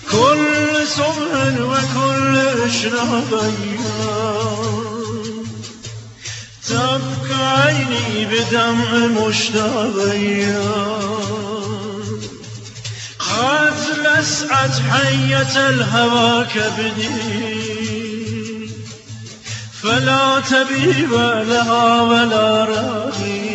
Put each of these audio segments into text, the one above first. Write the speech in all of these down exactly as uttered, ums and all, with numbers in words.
كل صبح وكل اشرابيا تبكى عيني بدمع مشتاقيا قد لسعت حية الهوى كبدي فلا طبيب لها ولا راقي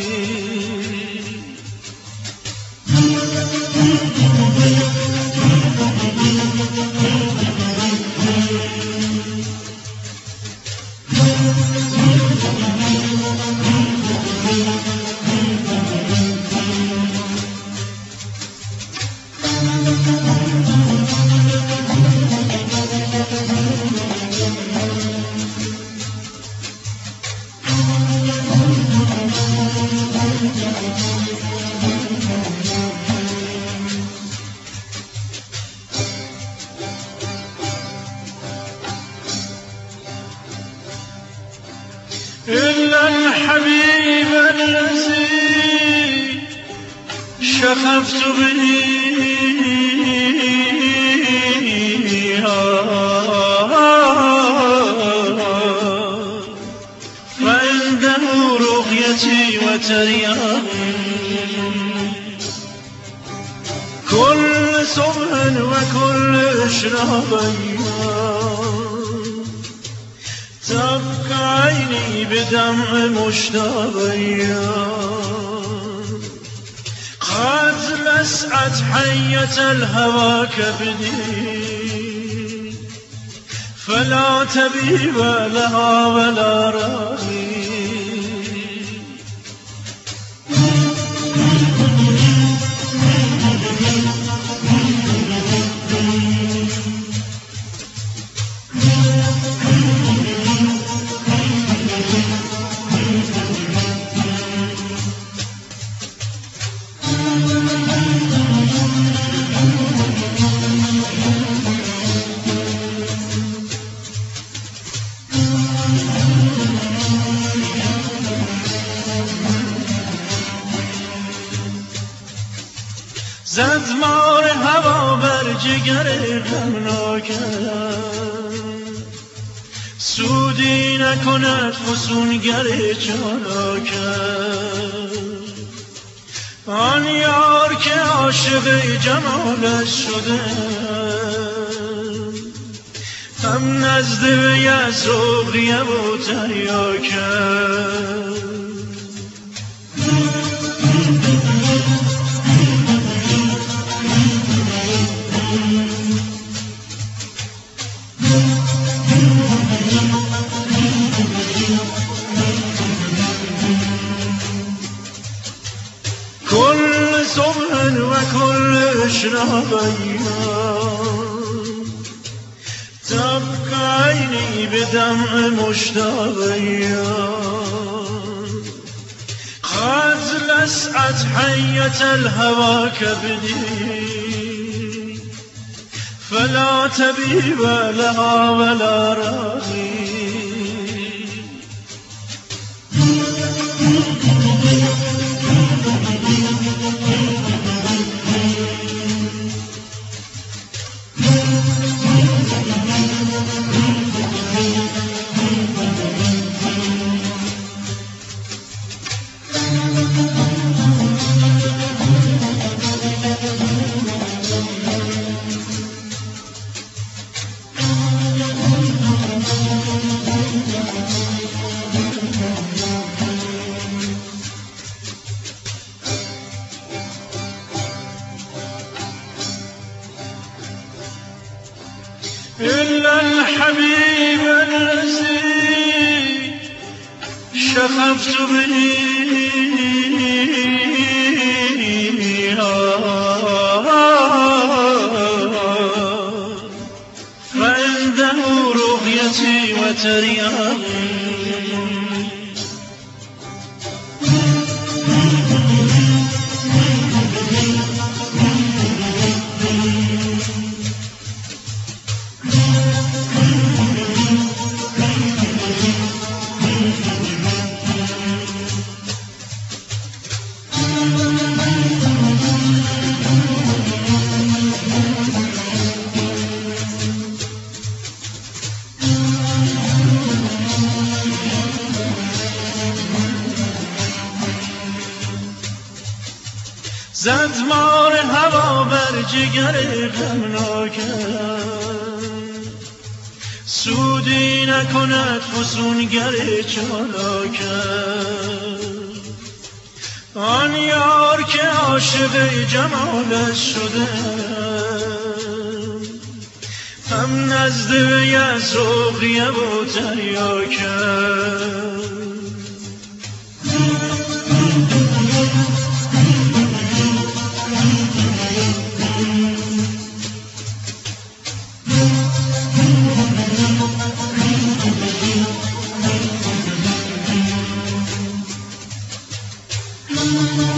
إلا الحبيب الذي شغفت به فعنده رقيتي وترياقي كل صبح وكل اشرابيا تبكى عيني بدمع مشتاقيا قد لسعت حية الهوى كبدي فلا طبيب لها ولا راقي زد مار هوا بر جگر غمناکم سودی نکند فسونگر چالاکم آن یار که عاشق جمالش شده هم نزد وی از رقیه و تریاکم كل صبح وكل اشرابيا تبكى عيني بدمع مشتاقيا قد لسعت حية الهوى كبدي فلا طبيب لها ولا راقي إلا الحبيب الذي شغفت به فعنده رقيتي وترياقي زد مار هوا بر جگر غمناکم سودی نکند فسونگر چالاکم آن یار که عاشق جمالش شده هم نزد وی ساقیه و تریاکم Thank you.